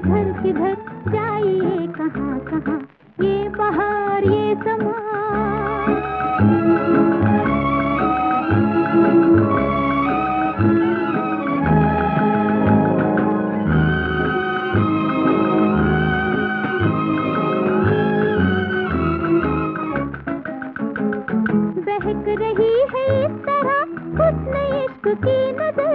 किधर किधर जाइए कहाँ कहाँ, ये बहार ये समा। बहक रही है इस तरह हुस्न इश्क की नजर,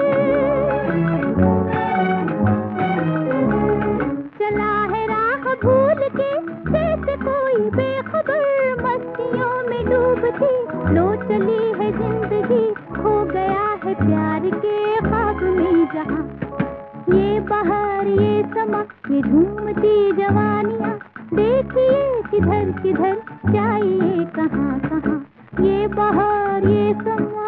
चला है राह भूल के जैसे कोई बेखबर, मस्तियों में डूबती लो चली है जिंदगी, खो गया है प्यार के ख्वाब में जहां। ये बहार ये समा ये झूमती जवानियां, देखिए किधर किधर जाइए कहाँ कहाँ, ये बहार ये समा।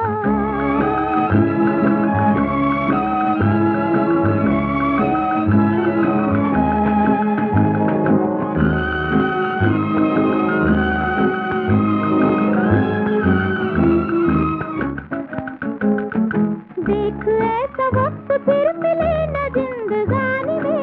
देख ऐसा वक्त फिर मिले न जिंदगानी में,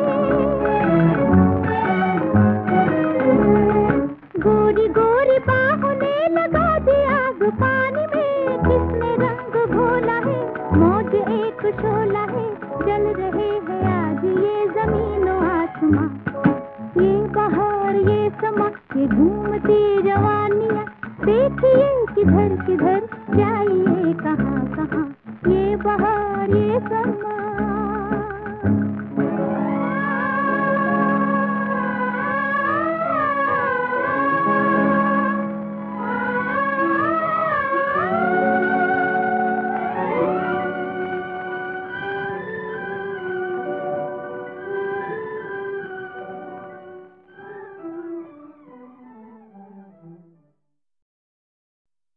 गोरी गोरी बाहों ने लगा दिया आग पानी में, किसने रंग घोला है मौज एक शोला है, जल रहे हैं आज ये जमीनों आसमां। ये बहार ये समा ये घूमती जवानियां, देखिए किधर किधर जाइए कहाँ कहाँ, ये बहार ये समा।